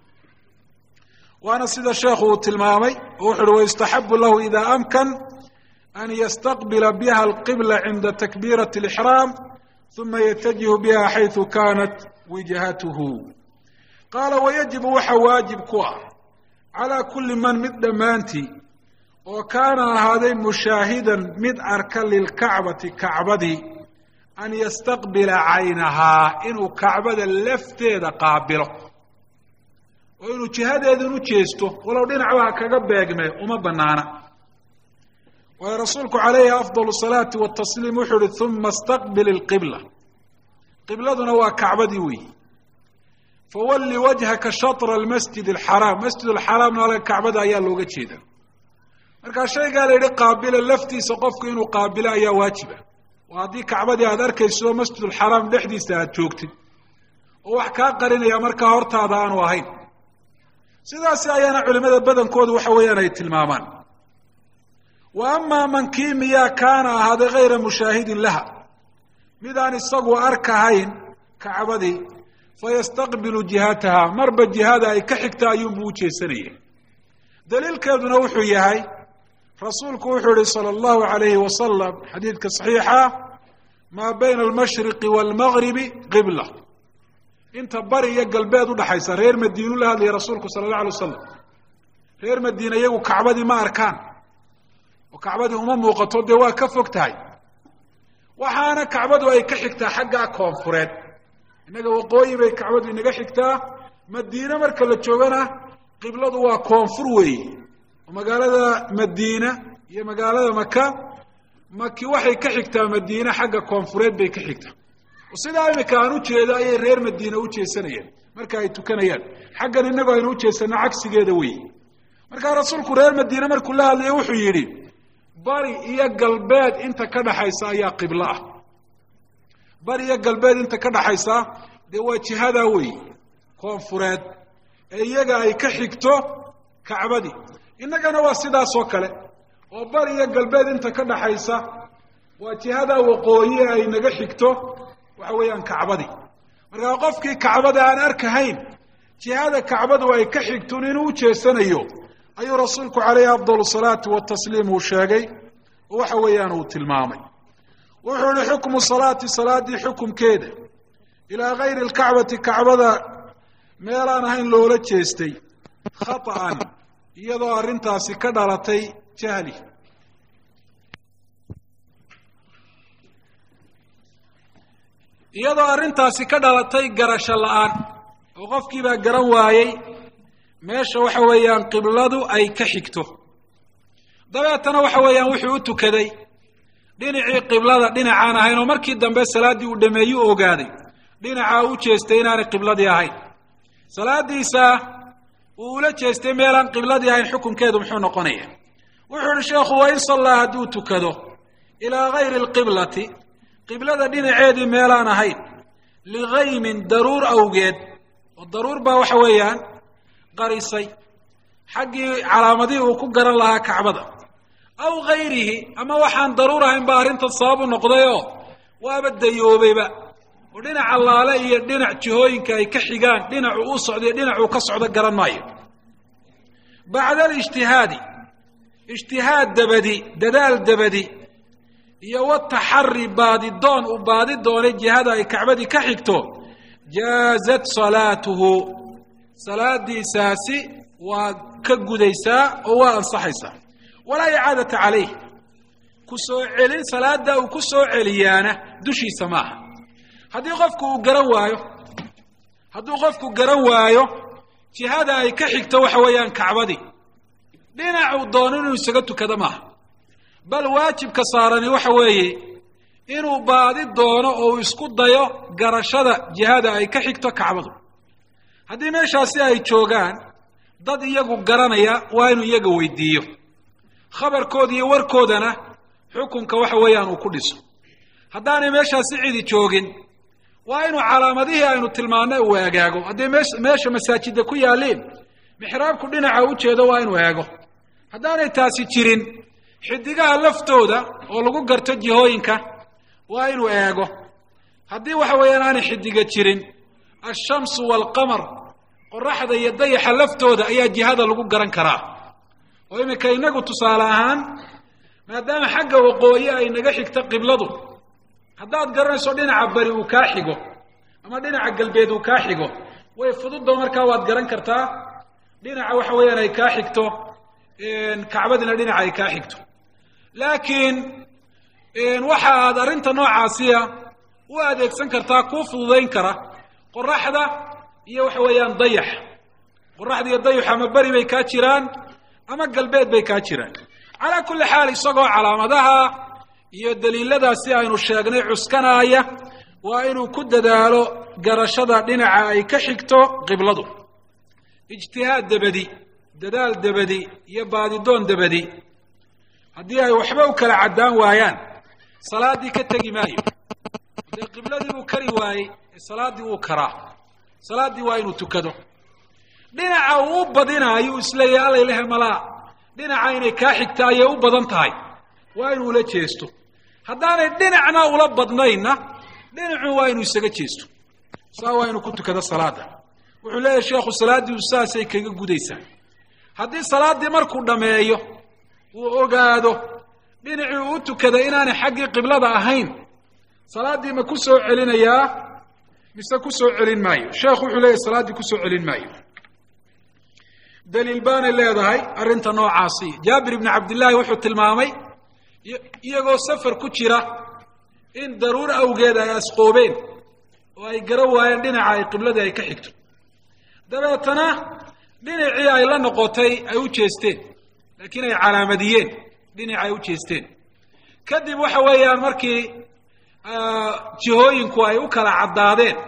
Speaker 2: waana sida sheekhu uu tilmaamay oo wuxu uhi wayustaxabu lahu ida amkan an yastaqbila biha alqibla cinda takbiirati alixraam uma yatajihu biha xayثu kanat wijhatuhu qaala wayajibu waxa waajib ku ah calaa kuli man mid dhammaantii oo kaana ahaaday mushaahidan mid arka lilkacbati kacbadii an yastaqbila caynahaa inuu kacbada lafteeda qaabilo oo inuu jihadeedun u jeesto walow dhinacba ha kaga beegme uma banaana waayo rasuulku calayhi afdal salaati watasliim wuxuu uhi uma istaqbil ilqibla qibladuna waa kacbadii weyi fawalli wajhaka shatra almasjid alxaraam masjid alxaraamna halka kacbada ayaa looga jeeda markaa shaygaa la yidhi qaabila laftiisa qofku inuu qaabilo ayaa waajiba oo haddii kacbadii aada arkayso masjidulxaraam dhexdiisa aada joogtid oo wax kaa qarinaya markaa hortaada aanu ahayn sidaasi ayaana culimada badankoodu waxa weeyaan ay tilmaamaan wa amaa man kii miyaa kaana ahaaday hayra mushaahidin laha midaan isagu arkahayn kacbadii fayastaqbilu jihataha marba jihada ay ka xigta ayuunbuu u jeesanaya daliilkeeduna wuxuu yahay rasuulku wuxuu yihi salى اllahu عalayhi wasalam xadiidka صaxiixa maa bayna almashriqi wاlmagribi qibla inta bari iyo galbeed udhaxaysa reer madiinu la hadlaya rasuulku sala اllah alay wasalam reer madiina iyagu kacbadii ma arkaan oo kacbadii uma muuqato dee waa ka fog tahay waxaana kacbadu ay ka xigtaa xaggaa koonfureed innaga waqooyi bay kacbadu inaga xigtaa madiine marka la joogana qibladu waa koonfur weeye oo magaalada madiina iyo magaalada maki waxay ka xigtaa madiine xagga koonfureed bay ka xigtaa oo sidaa imika aan u jeedo ayay reer madiina u jeesanayaan marka ay tukanayaan xaggan innagu aynu u jeesano cagsigeeda weeye markaa rasuulku reer madiine markuu la hadlayo wuxuu yidhi bari iyo galbeed inta ka dhaxaysa ayaa qiblo ah bari iyo galbeed inta ka dhaxaysa dee waa jihadaa weeye koonfureed ee iyaga ay ka xigto kacbadii innagana waa sidaas oo kale oo bari iyo galbeed inta ka dhaxaysa waa jihadaa waqooyi ay naga xigto waxa weeyaan kacbadii markaa qofkii kacbada aan arkahayn jihada kacbadu ay ka xigtun inuu u jeesanayo ayuu rasuulku calayhi afdal salaati watasliim uu sheegay oo waxa weeyaan uu tilmaamay wuxuu yihi xukmu salaati salaadii xukumkeeda ilaa gayri lkacbati kacbada meelaan ahayn loola jeestay khata'an iyadoo arrintaasi ka dhalatay jahli iyadoo arrintaasi ka dhalatay garasho la-aan oo qofkiibaa garan waayey meesha waxa weeyaan qibladu ay ka xigto dabeetana waxa weeyaan wuxuu u tukaday dhinacii qiblada dhinacaan ahayn oo markii dambe salaaddii uu dhameeyu ogaaday dhinacaa u jeestay inaanay qibladii ahayn salaadiisa uu ula jeestay meelaan qibladii ahayn xukunkeedu muxuu noqonaya wuxuu yihi sheekhu wain sallaa hadduu tukado ilaa gayri lqiblati qiblada dhinaceedii meelaan ahayn ligaymin daruur awgeed oo daruur baa waxa weeyaan qarisay xaggii calaamadihii uu ku garan lahaa kacbada aw gayrihi ama waxaan daruur ahayn baa arrintan sabab u noqdayoo waaba dayoobayba oo dhinac allaale iyo dhinac jihooyinka ay ka xigaan dhinacu uu socday dhinacuu ka socdo garan maayo bacda alijtihaadi ijtihaad dabadi dadaal dabadi iyo wataxari baadidoon uu baadi doonay jihada ay kacbadii ka xigto jaazat salaatuhu salaadiisaasi waa ka gudaysaa oo waa ansaxaysaa walaa icaadata calayh ku soo celin salaada uu ku soo celiyaana dushiisa maaha hadduu qofku garan waayo jihada ay ka xigto waxa weeyaan kacbadii dhinacuu doono inuu isaga tukado maaha bal waajibka saarani waxa weeye inuu baadi doono oo uu isku dayo garashada jihada ay ka xigto kacbadu haddii meeshaasi ay joogaan dad iyagu garanaya waa inuu iyaga weydiiyo khabarkooda iyo warkoodana xukunka waxa weeyaan uu ku dhiso haddaanay meeshaasi cidi joogin waa inuu calaamadihii aynu tilmaannay uu eegaago haddii meesha masaajida ku yaalliin mixraabku dhinaca u jeedo waa inuu eego haddaanay taasi jirin xidigaha laftooda oo lagu garto jihooyinka waa inuu eego haddii waxa weeyaan aanay xidiga jirin alshamsu waalqamar qoraxda iyo dayaxa laftooda ayaa jihada lagu garan karaa oo iminka inagu tusaale ahaan maadaama xagga waqooyi ay naga xigta qibladu haddaad garanayso dhinaca bari uu kaa xigo ama dhinaca galbeed uu kaa xigo way fududda markaa waad garan kartaa dhinaca waxa weeyaan ay kaa xigto kacbadina dhinaca ay kaa xigto laakiin waxa aad arrinta noocaasiya u adeegsan kartaa kuu fududayn kara qoraxda iyo waxa weeyaan dayax. qoraxda iyo dayax ama beri bay kaa jiraan ama galbeed bay kaa jiraan. calaa kulli xaal isagoo calaamadaha iyo daliiladaasi aynu sheegnay cuskanaaya waa inuu ku dadaalo garashada dhinaca ay ka xigto qibladu. ijtihaad dabadi, dadaal dabadi iyo baadidoon dabadi haddii ay waxba u kala caddaan waayaan salaaddii ka tegi maayo. dee qibladii buu kari waayey salaaddii wuu karaa. salaaddii waa inuu tukado. dhinaca uu u badinaayo isleeyahay alla ilaha malaa dhinaca inay kaa xigta ayay u badan tahay waa inuu ula jeesto. haddaanay dhinacna ula badnaynna dhinacu waa inuu isaga jeesto. saa waa inuu ku tukado salaadda. wuxuu leeyahay sheekhu salaaddiisu saasay kaga gudaysaa. haddii salaaddii markuu dhammeeyo uu ogaado dhinacii uu tukaday inaanay xaggii qiblada ahayn salaaddii ma ku soo celinayaa mise ku soo celin maayo? sheekhu wuxuu leeyahay salaaddii ku soo celin maayo. daliil baanay leedahay arrinta noocaasi. jaabir ibni cabdillaahi wuxuu tilmaamay iyagoo safar ku jira in daruur awgeed ay asqoobeen oo ay garan waayeen dhinaca ay qibladii ay ka xigto. dabeetana dhinacii ay la noqotay ay u jeesteen, laakiin ay calaamadiyeen dhinaci ay u jeesteen. kadib waxa weeyaan markii jihooyinku ay u kala caddaadeen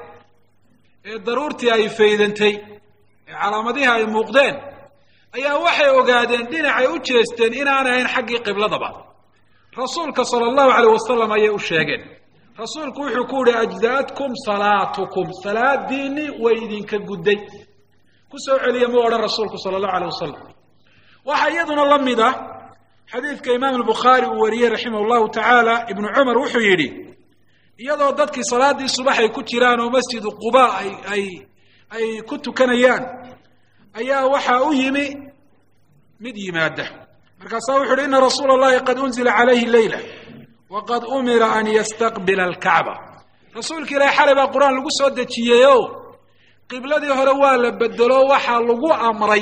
Speaker 2: ee daruurtii ay faydantay ee calaamadihii ay muuqdeen ayaa waxay ogaadeen dhinacay u jeesteen inaanay ahayn xaggii qibladaba. rasuulka sala allahu calayh wasalam ayay u sheegeen. rasuulku wuxuu ku yihi ajdaadkum salaatukum, salaadiinni way idinka gudday. ku soo celiya mu odhan rasuulku sala allahu alayh wasalam. waxaa iyaduna la mid ah xadiidka imaam albukhaari uu wariyey raximah llahu tacaala. ibnu cumar wuxuu yidhi iyadoo dadkii salaaddii subax ay ku jiraan oo masjidu quba ay ku tukanayaan ayaa waxaa u yimi mid yimaada. markaasaa wuxu uhi ina rasuula allahi qad unzila calayhi leyla waqad umira an yastaqbila alkacba. rasuulka ilaahi xalay baa qur-aan lagu soo dejiyeyo qibladii hore waa la bedelo waxaa lagu amray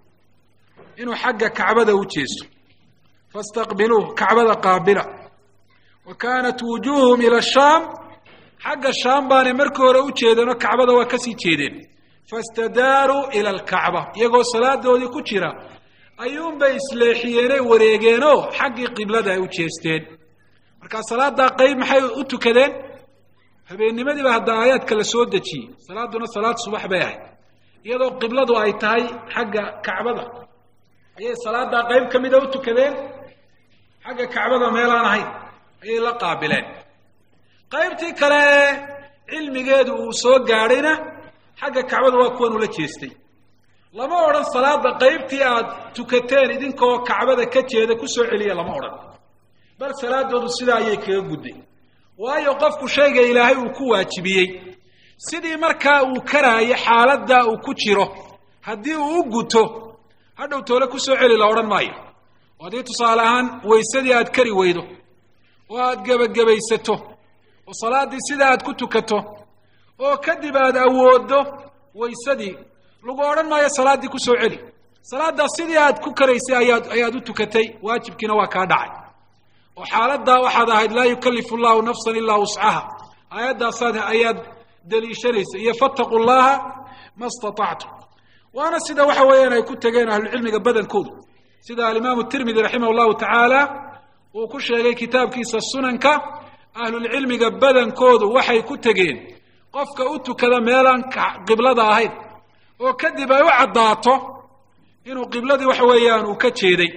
Speaker 2: inuu xagga kacbada u jeesto. fastaqbiluuh, kacbada qaabila. wa kaanat wujuuhum ila shaam, xagga shaam baanay markii hore u jeedeenoo kacbada waa kasii jeedeen. fastadaaruu ila alkacba, iyagoo salaadoodii ku jira ayuunbay isleexiyeenay wareegeenoo xaggii qiblada ay u jeesteen. markaa salaaddaa qayb maxay u tukadeen? habeennimadiiba hadda aayaadka la soo dejiyey. salaadduna salaad subax bay ahayd iyadoo qibladu ay tahay xagga kacbada ayay salaaddaa qayb ka mida u tukadeen. xagga kacbada meelaan ahayn ayay la qaabileen. qaybtii kale ee cilmigeedu uu soo gaadhayna xagga kacbada waa kuwan ula jeestay. lama odhan salaada qaybtii aad tukateen idinkoo kacbada ka jeeda ku soo celiya lama odhan. bal salaadoodu sidaa ayay kaga gudday. waayo qofku shayga ilaahay uu ku waajibiyey sidii markaa uu karaayo xaaladda uu ku jiro haddii uu u guto hadhow toole ku soo celi la odhan maayo. oo haddii tusaale ahaan waysadii aad kari weydo oo aad gebagabaysato oo salaaddii sidaa aad ku tukato oo kadib aad awooddo waysadii lagu odhan maayo salaaddii ku soo celi. salaaddaas sidii aad ku karaysay ayaad u tukatay, waajibkiina waa kaa dhacay. oo xaaladdaa waxaad ahayd laa yukallifu allahu nafsan ilaa wuscaha. aayaddaasaad ayaad daliishanaysa iyo fattaqu llaha ma statactum. waana sida waxa weeyaan ay ku tegeen ahlucilmiga badankoodu, sida alimaamu tirmidi raximah llahu tacaala uu ku sheegay kitaabkiisa sunanka. ahlulcilmiga badankoodu waxay ku tegeen qofka u tukada meelaan qiblada ahayn oo kadib ay u caddaato inuu qibladii waxa weeyaan uu ka jeeday,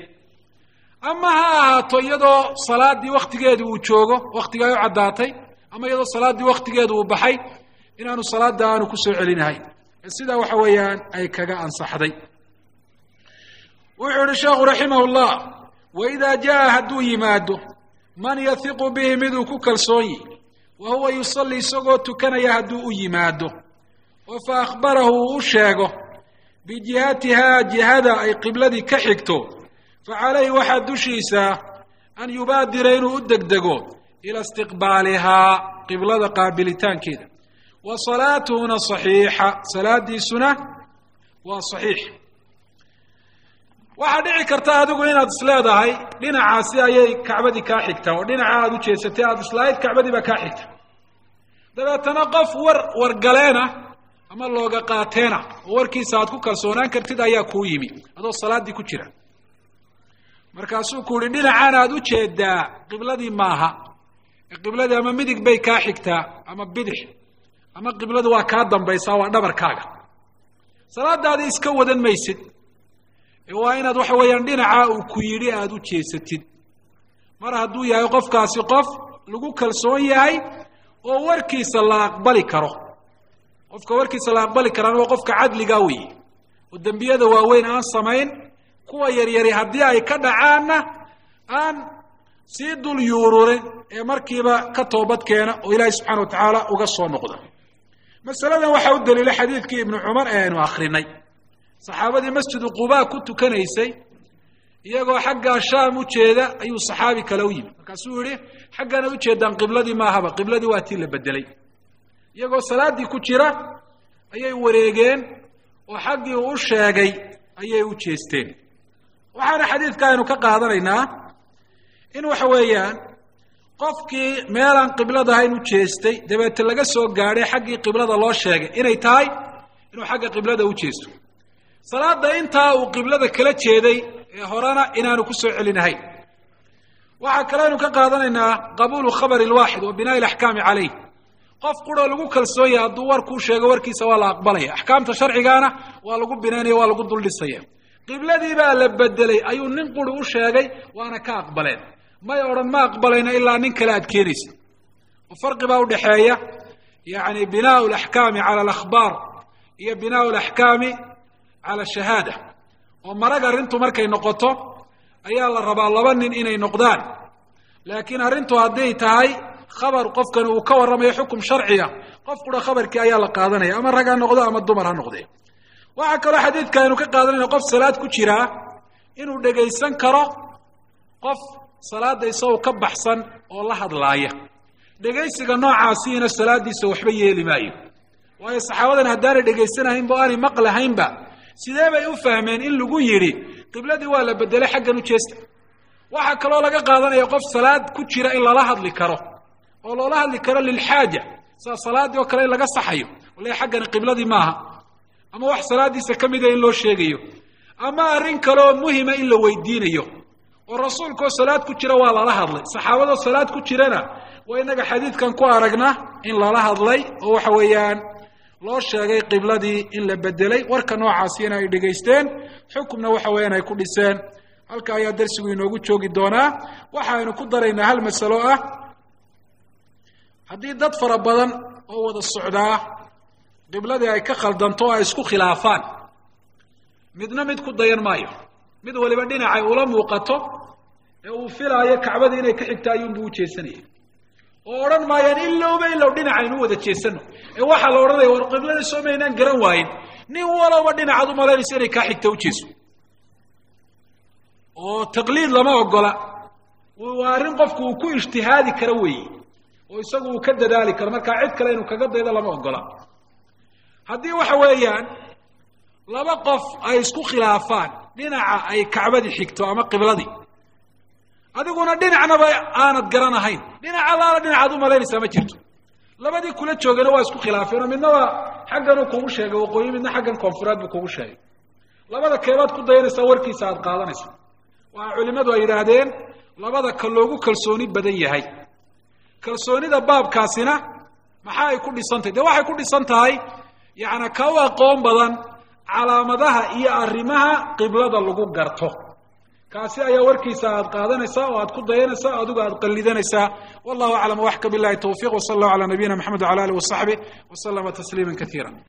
Speaker 2: ama ha ahaato iyadoo salaaddii wakhtigeedu uu joogo wakhtiga ay u caddaatay, ama iyadoo salaaddii wakhtigeedu uu baxay inaanu salaadda aanu ku soo celinahayn. sidaa waxa weeyaan ay kaga ansaxday. wuxuu yihi sheekhu raximah llah waidaa jaa hadduu yimaado man yahiqu bihi miduu ku kalsoon yihi wa huwa yusalli isagoo tukanaya hadduu u yimaado oo fa akhbarahu uu u sheego bijihatihaa jihada ay qibladii ka xigto fa calayhi waxaa dushiisa an yubaadira inuu u degdego ila istiqbaalihaa qiblada qaabilitaankeeda. wa salaatuhuna saxiixa, salaadiisuna waa saxiix. waxaa dhici karta adigu inaad isleedahay dhinacaasi ayay kacbadii kaa xigtaa oo dhinaca aad u jeesatay aada islahayd kacbadii baa kaa xigta. dabeetana qof wargaleena ama looga qaateena oo warkiisa aad ku kalsoonaan kartid ayaa kuu yimi adoo salaaddii ku jira markaasuu ku yidhi dhinacaan aad u jeedaa qibladii maaha qibladii ama midig bay kaa xigtaa ama bidix ama qibladu waa kaa dambaysaa waa dhabarkaaga salaadaadii iska wadan maysid waa inaad waxa weeyaan dhinaca uu ku yidhi aada u jeesatid mar hadduu yahay qofkaasi qof lagu kalsoon yahay oo warkiisa la aqbali karo qofka warkiisa la aqbali karaan waa qofka cadliga weeye oo dembiyada waaweyn aan samayn kuwa yaryari haddii ay ka dhacaanna aan sii dul yuururin ee markiiba ka toobad keena oo ilaahay subxaana wa tacaala uga soo noqda masaladan waxaa u daliilay xadiidkii ibnu cumar ee aynu akrinay saxaabadii masjidu qubaa ku tukanaysay iyagoo xaggaa shaam u jeeda ayuu saxaabi kale u yimi markaasuu yihi xaggana u jeedaan qibladii maahaba qibladii waa tii la bedelay iyagoo salaaddii ku jira ayay wareegeen oo xaggii uu u sheegay ayay u jeesteen waxaana xadiidka aynu ka qaadanaynaa in waxa weeyaan qofkii meelaan qiblada ahayn u jeestay dabeete laga soo gaadhay xaggii qiblada loo sheegay inay tahay inuu xagga qiblada u jeesto salaada intaa uu qiblada kala jeeday ee horena inaanu ku soo celinahayn waxaa kale aynu ka qaadanaynaa qabuulu khabari lwaaxid wa binaa'i alaxkaami calayh qof quroo lagu kalsoon yahay hadduu warkuu sheego warkiisa waa la aqbalaya axkaamta sharcigaana waa lagu binaynaya waa lagu duldhisaya qibladii baa la bedelay ayuu nin quri u sheegay waana ka aqbaleen may odhan ma aqbalayna ilaa nin kale aad keenaysa oo farqi baa udhaxeeya yani binaau alaxkaami cala alakhbaar iyo binaau alaxkaami cala shahaada oo marag arrintu markay noqoto ayaa la rabaa laba nin inay noqdaan laakiin arrintu hadday tahay khabar qofkani uu ka warramayo xukum sharciya qof qura khabarkii ayaa la qaadanaya ama rag ha noqdo ama dumar ha noqdee waxaa kaloo xadiidka aynu ka qaadanayna qof salaad ku jiraa inuu dhegaysan karo qof salaada isagoo ka baxsan oo la hadlaaya dhegaysiga noocaasiina salaadiisa waxba yeeli maayo waayo saxaabadan haddaanay dhegaysanahaynba o aanay maqlahaynba sidee bay u fahmeen in lagu yidhi qibladii waa la bedelay xaggan u jeesta waxaa kaloo laga qaadanaya qof salaad ku jira in lala hadli karo oo loola hadli karo lilxaaja sida salaaddii oo kale in laga saxayo wala xaggani qibladii maaha ama wax salaadiisa ka mida in loo sheegayo ama arrin kaleoo muhima in la weydiinayo oo rasuulkaoo salaad ku jira waa lala hadlay saxaabadoo salaad ku jirana waa inaga xadiidkan ku aragna in lala hadlay oo waxa weeyaan loo sheegay qibladii in la bedelay warka noocaasina ay dhegaysteen xukumna waxa weeyaan ay ku dhiseen halka ayaa darsigu inoogu joogi doonaa waxaynu ku daraynaa hal masalo ah haddii dad fara badan oo wada socdaa qibladii ay ka khaldanto o ay isku khilaafaan midna mid ku dayan maayo mid waliba dhinacay ula muuqato ee uu filaayo kacbadii inay ka xigta ayuunbuu u jeesanaya oo odhan maayaan ilowba ilow dhinacaynu wada jeesano ee waxaa la odhanaya war qibladii soo maynaan garan waayin nin walowba dhinacaad u malaynaysa inay kaa xigta u jeeso oo taqliid lama ogola waa arrin qofku uu ku ijtihaadi karo weeye oo isagu uu ka dadaali karo markaa cid kale inuu kaga daydo lama ogola haddii waxa weeyaan laba qof ay isku khilaafaan dhinaca ay kacbadii xigto ama qibladii adiguna dhinacnaba aanad garanahayn dhinac allaala dhinacaad u malaynaysaa ma jirto labadii kula joogana waa isku khilaafeen oo midna waa xagganuu kugu sheegay waqooyi midna xaggan koonfureed buu kugu sheegay labada keebaad ku dayanaysaa warkiisa aad qaadanaysa waxaa culimmadu ay yidhaahdeen labada ka loogu kalsooni badan yahay kalsoonida baabkaasina maxaa ay ku dhisantahay dee waxay ku dhisan tahay yacni ka u aqoon badan calaamadaha iyo arrimaha qiblada lagu garto kaasi ayaa warkiisa aad qaadanaysaa oo aad ku dayanaysaa adigu aad qallidanaysaa wallahu aclam waxka billahi tawfiiq wasala allahu calaa nabiyina maxamed wala alih wasaxbih wasalama tasliima kaiira